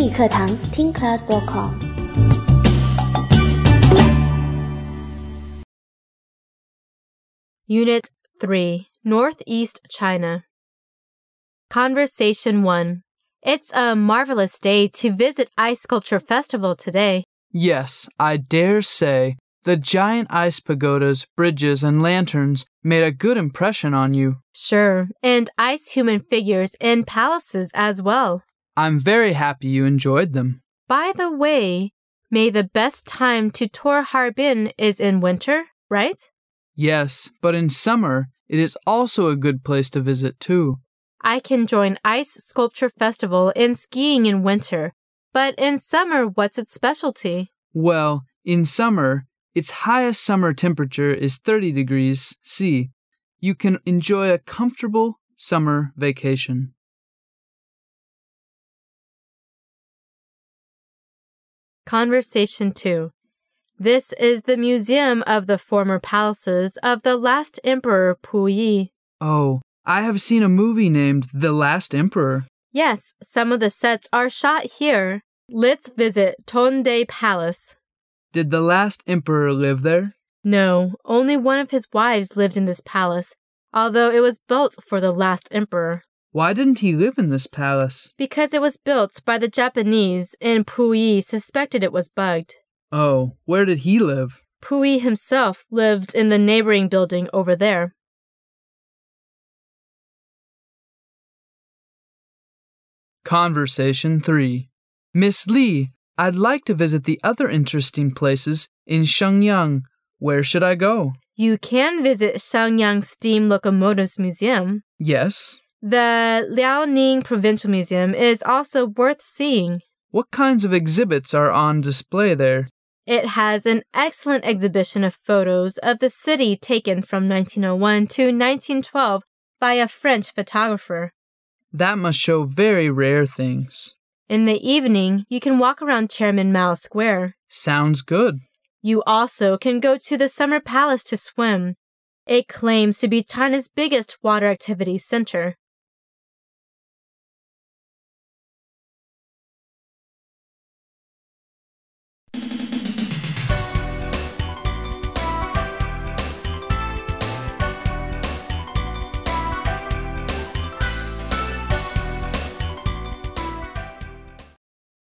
语课堂听 class.com。 Unit 3, Northeast China. Conversation 1. It's a marvelous day to visit Ice Sculpture Festival today. Yes, I dare say. The giant ice pagodas, bridges, and lanterns made a good impression on you. Sure, and ice human figures in palaces as well. I'm very happy you enjoyed them. By the way, may the best time to tour Harbin is in winter, right? Yes, but in summer, it is also a good place to visit too. I can join Ice Sculpture Festival in skiing in winter, but in summer, what's its specialty? Well, in summer, its highest summer temperature is 30 degrees C. You can enjoy a comfortable summer vacation. Conversation 2. This is the museum of the former palaces of the last emperor Puyi. Oh, I have seen a movie named The Last Emperor. Yes, some of the sets are shot here. Let's visit Tongde Palace. Did the last emperor live there? No, only one of his wives lived in this palace, although it was built for the last emperor. Why didn't he live in this palace? Because it was built by the Japanese and Puyi suspected it was bugged. Oh, where did he live? Puyi himself lived in the neighboring building over there. Conversation 3. Miss Lee, I'd like to visit the other interesting places in Shenyang. Where should I go? You can visit Shenyang Steam Locomotives Museum. Yes. The Liaoning Provincial Museum is also worth seeing. What kinds of exhibits are on display there? It has an excellent exhibition of photos of the city taken from 1901 to 1912 by a French photographer. That must show very rare things. In the evening, you can walk around Chairman Mao Square. Sounds good. You also can go to the Summer Palace to swim. It claims to be China's biggest water activity center.